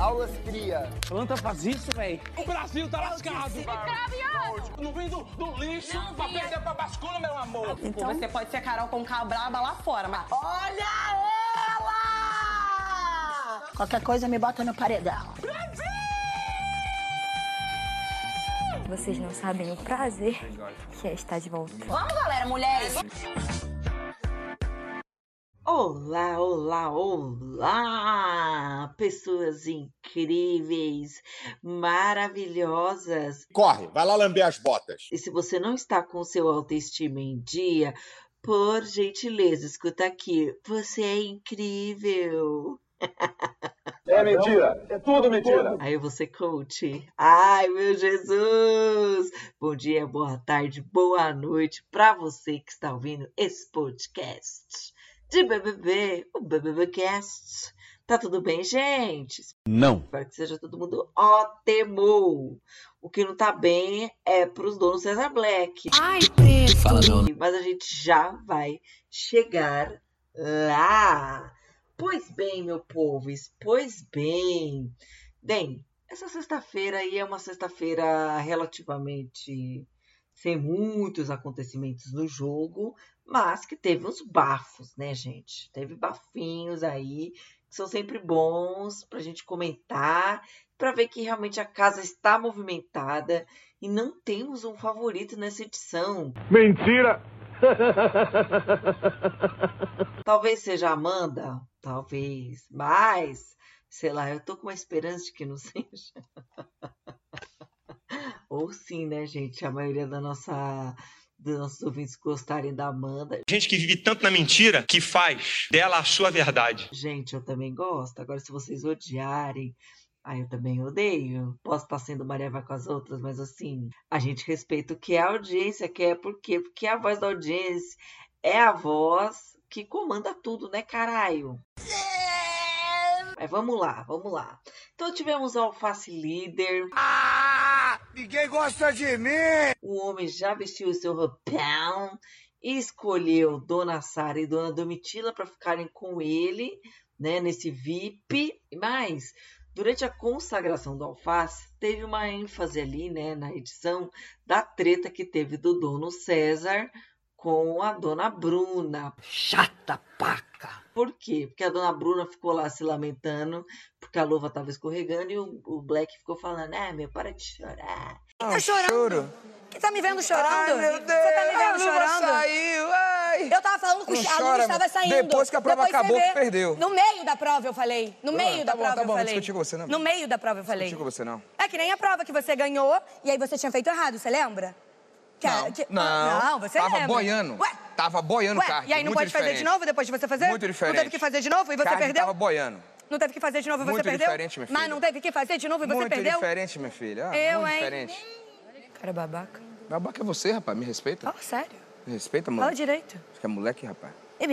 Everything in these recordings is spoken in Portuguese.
Aulas cria. Planta faz isso, velho. O Brasil tá lascado. Não vem do lixo pra perder pra bascula, meu amor. Então você pode ser Carol Conká braba lá fora, mas... Olha ela! Qualquer coisa me bota no paredão. Vocês não sabem o prazer que é estar de volta. Vamos, galera, mulheres! Olá, olá, olá! Pessoas incríveis, maravilhosas. Corre, vai lá lamber as botas. E se você não está com seu autoestima em dia, por gentileza, escuta aqui. Você é incrível. É mentira, é tudo mentira. Aí você coach. Ai, meu Jesus! Bom dia, boa tarde, boa noite para você que está ouvindo esse podcast de BBB, o BBBcast. Tá tudo bem, gente? Não. Espero que seja todo mundo ótimo. O que não tá bem é pros donos César Black. Ai, preto! Fala, meu. Mas a gente já vai chegar lá. Pois bem, meu povo, pois bem. Bem, essa sexta-feira aí é uma sexta-feira relativamente sem muitos acontecimentos no jogo, mas que teve uns bafos, né, gente? Teve bafinhos aí, que são sempre bons pra gente comentar, pra ver que realmente a casa está movimentada e não temos um favorito nessa edição. Mentira! Talvez seja a Amanda, talvez, mas, sei lá, eu tô com uma esperança de que não seja. Ou sim, né, gente? A maioria dos nossos ouvintes gostarem da Amanda. Gente que vive tanto na mentira que faz dela a sua verdade. Gente, eu também gosto. Agora, se vocês odiarem, aí eu também odeio. Posso estar sendo Maria vai com as outras, mas assim, a gente respeita o que a audiência quer. Por quê? Porque a voz da audiência é a voz que comanda tudo, né, caralho? Mas vamos lá, vamos lá. Então tivemos o Alface líder. Ninguém gosta de mim! O homem já vestiu o seu roupão e escolheu Dona Sara e Dona Domitila para ficarem com ele, né, nesse VIP. Mas, durante a consagração do Alface, teve uma ênfase ali, né, na edição da treta que teve do dono César com a Dona Bruna. Chata paca. Por quê? Porque a Dona Bruna ficou lá se lamentando porque a luva estava escorregando e o Black ficou falando, meu, para de chorar. Tá chorando? Choro. Que tá me vendo chorando? Ai, meu Deus. Você tá me vendo A luva chorando? saiu, ai. Eu tava falando com Não a luva chora, estava saindo. depois que a prova Depois acabou, você que vê. perdeu. No meio da prova eu falei. No meio da prova tá eu bom, não falei. discuti com você, não. No meio da prova eu falei. Discuti com você, não. É que nem a prova que você ganhou e aí você tinha feito errado, você lembra? Não, você tava lembra. boiando. Ué? Tava boiando o kart. E aí não muito pode fazer de diferente. novo depois de você fazer? Muito diferente. Não teve que fazer de novo e você Kart perdeu? tava boiando. Não teve que fazer de novo e você Muito perdeu? diferente, minha filha. Mas não teve que fazer de novo e você Muito perdeu? diferente, minha filha. Eu, muito hein? diferente. Cara babaca. Babaca é você, rapaz. Me respeita. Fala sério. Me respeita, Fala mano. direito. Acho que é moleque, rapaz.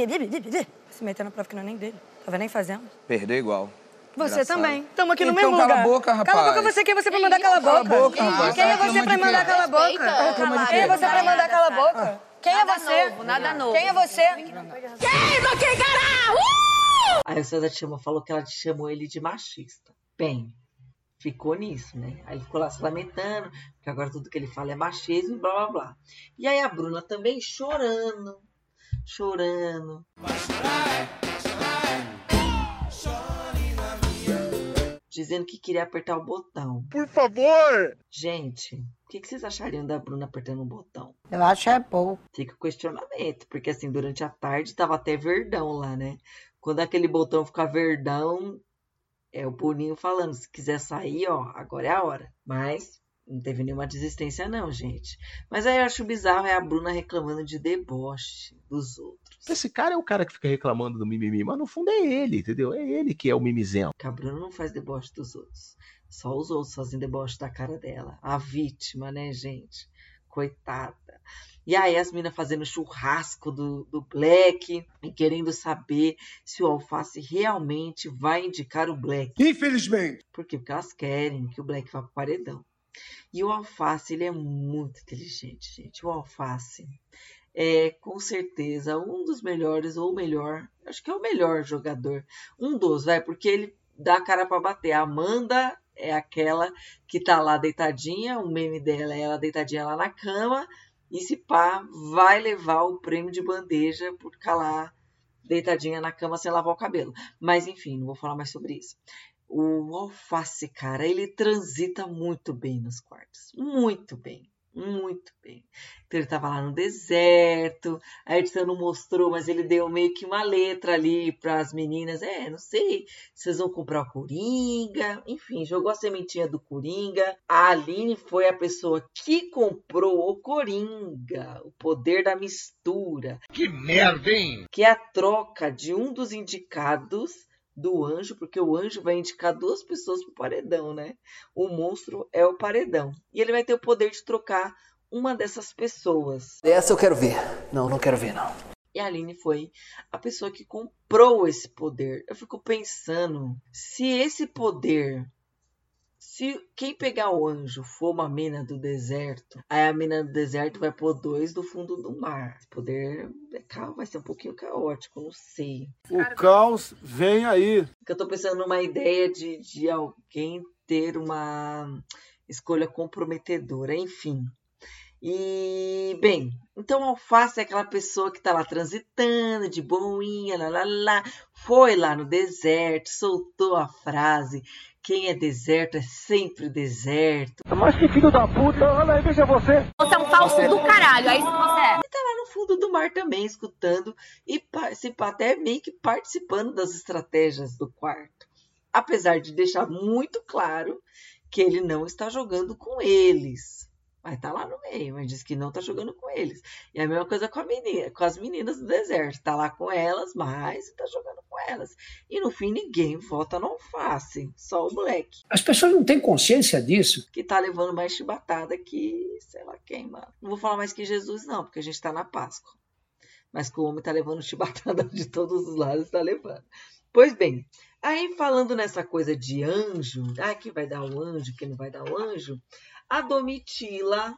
Se metendo na prova que não é nem dele. Tava nem fazendo. Perdeu igual. Você Engraçado. também. Tamo aqui no Então mesmo cala lugar. a boca, rapaz. Cala a boca você. Quem é você pra mandar cala a boca? Cala a boca, rapaz. Quem é Tá você pra reclamando de mandar quê? cala a boca? Quem é você pra mandar cala a boca? Quem é você? Nada novo. Quem é você? Queima quem, caralho! Aí o César falou que ela chamou ele de machista. Bem, ficou nisso, né? Aí ele ficou lá se lamentando, porque agora tudo que ele fala é machismo e blá blá blá. E aí a Bruna também chorando. Dizendo que queria apertar o botão. Por favor! Gente, o que vocês achariam da Bruna apertando um botão? Eu acho é pouco. Fica o questionamento, porque assim, durante a tarde tava até verdão lá, né? Quando aquele botão ficar verdão, é o Boninho falando, se quiser sair, ó, agora é a hora. Mas não teve nenhuma desistência não, gente. Mas aí eu acho bizarro é a Bruna reclamando de deboche dos outros. Esse cara é o cara que fica reclamando do mimimi, mas no fundo é ele, entendeu? É ele que é o mimizento. Que a Bruna não faz deboche dos outros. Só os outros fazem deboche da cara dela. A vítima, né, gente? Coitada. E aí as meninas fazendo churrasco do Black e querendo saber se o Alface realmente vai indicar o Black. Infelizmente. Por quê? Porque elas querem que o Black vá pro paredão. E o Alface, ele é muito inteligente, gente. O Alface é, com certeza, um dos melhores, ou o melhor, acho que é o melhor jogador. Um dos, porque ele dá a cara para bater. A Amanda é aquela que tá lá deitadinha, o meme dela é ela deitadinha lá na cama, e se pá, vai levar o prêmio de bandeja por ficar lá deitadinha na cama sem lavar o cabelo. Mas enfim, não vou falar mais sobre isso. O Alface, cara, ele transita muito bem nos quartos. Muito bem. Muito bem. Então ele tava lá no deserto, a edição não mostrou, mas ele deu meio que uma letra ali para as meninas. Não sei, vocês vão comprar o Coringa. Enfim, jogou a sementinha do Coringa. A Aline foi a pessoa que comprou o Coringa, o poder da mistura. Que merda, hein? Que é a troca de um dos indicados do anjo, porque o anjo vai indicar 2 pessoas pro paredão, né? O monstro é o paredão. E ele vai ter o poder de trocar uma dessas pessoas. Essa eu quero ver. Não quero ver, não. E a Aline foi a pessoa que comprou esse poder. Eu fico pensando, se esse poder... Se quem pegar o anjo for uma mina do deserto, aí a mina do deserto vai pôr 2 do fundo do mar. Esse poder vai ser um pouquinho caótico, não sei. O caos vem aí. Eu tô pensando numa ideia de alguém ter uma escolha comprometedora, enfim. E, bem, então Alface é aquela pessoa que tá lá transitando, de boinha, foi lá no deserto, soltou a frase: quem é deserto é sempre deserto. Mas que filho da puta, olha aí, veja você. Você é um falso do caralho, é isso que você é. E tá lá no fundo do mar também, escutando e até meio que participando das estratégias do quarto. Apesar de deixar muito claro que ele não está jogando com eles. Mas tá lá no meio, mas diz que não tá jogando com eles. E a mesma coisa com as meninas do deserto. Tá lá com elas, mas tá jogando com elas. E no fim ninguém vota no Alface, só o Black. As pessoas não têm consciência disso. Que tá levando mais chibatada que sei lá quem, mano. Não vou falar mais que Jesus não, porque a gente tá na Páscoa. Mas que o homem tá levando chibatada de todos os lados, tá levando. Pois bem, aí falando nessa coisa de anjo, que vai dar o anjo, que não vai dar o anjo... A Domitila,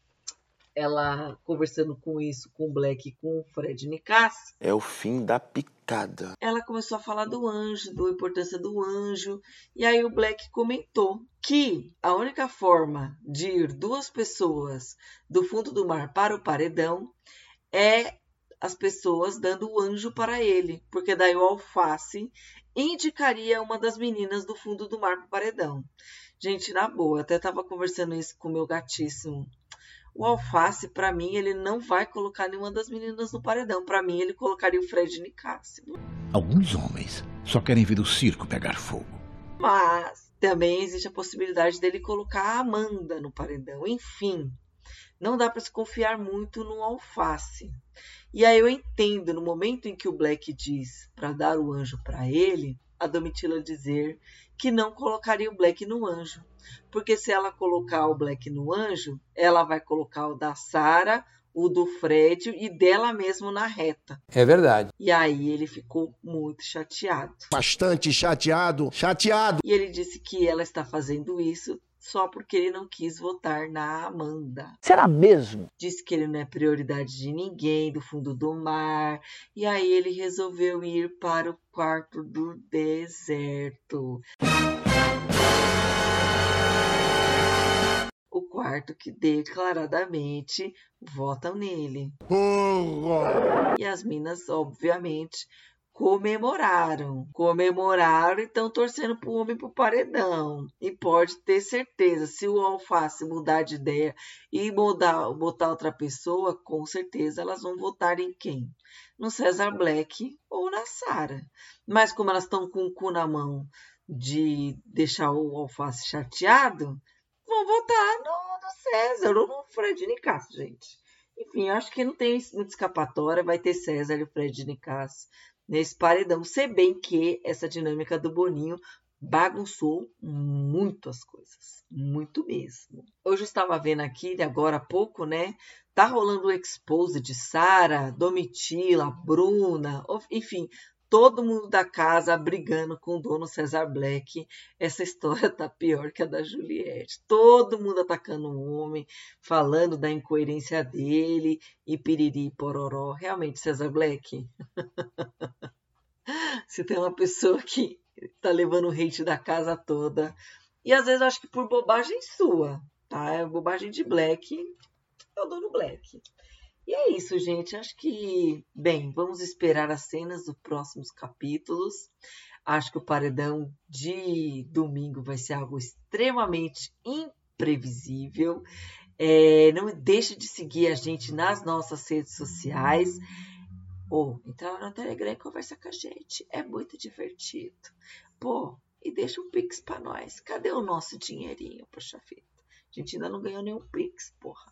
ela conversando com o Black e com o Fred Nicásio. É o fim da picada. Ela começou a falar do anjo, da importância do anjo. E aí o Black comentou que a única forma de ir 2 pessoas do fundo do mar para o paredão é as pessoas dando o anjo para ele. Porque daí o Alface indicaria uma das meninas do fundo do mar para o paredão. Gente, na boa, até tava conversando isso com o meu gatíssimo. O Alface, pra mim, ele não vai colocar nenhuma das meninas no paredão. Pra mim, ele colocaria o Fred Nicásio. Alguns homens só querem ver o circo pegar fogo. Mas também existe a possibilidade dele colocar a Amanda no paredão. Enfim, não dá pra se confiar muito no Alface. E aí eu entendo, no momento em que o Black diz pra dar o anjo pra ele, a Domitila dizer que não colocaria o Black no anjo. Porque se ela colocar o Black no anjo, ela vai colocar o da Sarah, o do Fred e dela mesmo na reta. É verdade. E aí ele ficou muito chateado. Bastante chateado. Chateado. E ele disse que ela está fazendo isso só porque ele não quis votar na Amanda. Será mesmo? Disse que ele não é prioridade de ninguém, do fundo do mar. E aí ele resolveu ir para o quarto do deserto. O quarto que declaradamente votam nele. E as minas, obviamente, comemoraram e estão torcendo pro homem pro paredão. E pode ter certeza, se o Alface mudar de ideia e botar outra pessoa, com certeza elas vão votar em quem? No César Black ou na Sarah. Mas como elas estão com o cu na mão de deixar o Alface chateado, vão votar no César ou no Fred Nicásio, gente. Enfim, acho que não tem muita escapatória, vai ter César e o Fred Nicásio nesse paredão, se bem que essa dinâmica do Boninho bagunçou muito as coisas, muito mesmo. Hoje eu estava vendo aqui, agora há pouco, né, tá rolando o expose de Sarah, Domitila, Bruna, enfim, todo mundo da casa brigando com o dono César Black. Essa história tá pior que a da Juliette. Todo mundo atacando o homem, falando da incoerência dele, e piriri pororó. Realmente, César Black, se tem uma pessoa que Tá levando o hate da casa toda. E às vezes eu acho que por bobagem sua, tá? É bobagem de Black. Eu dou no Black. E é isso, gente. Acho que, bem, vamos esperar as cenas dos próximos capítulos. Acho que o paredão de domingo vai ser algo extremamente imprevisível. Não deixe de seguir a gente nas nossas redes sociais. Ou entrar no Telegram e conversa com a gente. É muito divertido. Pô, e deixa um Pix pra nós. Cadê o nosso dinheirinho, poxa vida? A gente ainda não ganhou nenhum Pix, porra.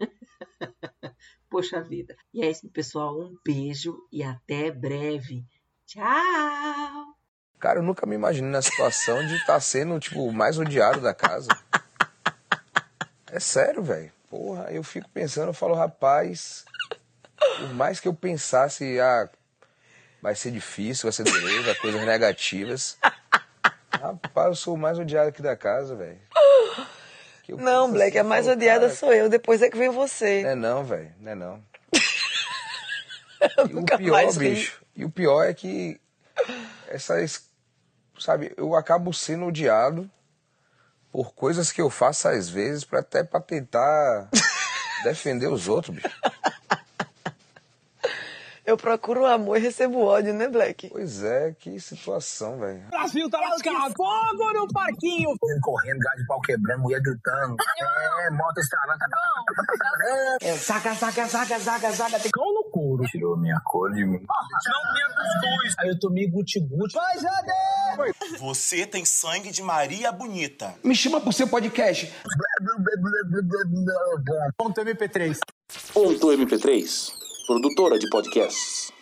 Poxa vida. E é isso, pessoal. Um beijo e até breve. Tchau! Cara, eu nunca me imaginei na situação de estar sendo, tipo, o mais odiado da casa. É sério, velho. Porra, eu fico pensando, eu falo, rapaz, por mais que eu pensasse, vai ser difícil, vai ser dureza, coisas negativas. Rapaz, eu sou o mais odiado aqui da casa, velho. Não, Black, a mais odiada sou eu, depois é que vem você. Não é não, velho, não é não. E o pior, bicho, e o pior é que sabe, eu acabo sendo odiado por coisas que eu faço às vezes até pra tentar defender os outros, bicho. Eu procuro o amor e recebo ódio, né, Black? Pois é, que situação, velho. Brasil tá lascado. Fogo no parquinho. Correndo, gás de pau quebrando, mulher gritando. Moto estralando. Saca. Tem cão no couro. Tirou minha cor de mim. Não tinha cuscuz. Aí eu tomei guti-guti. Vai, Jade! Você tem sangue de Maria Bonita. Me chama pro seu podcast. Ponto MP3. Ponto MP3, produtora de podcasts.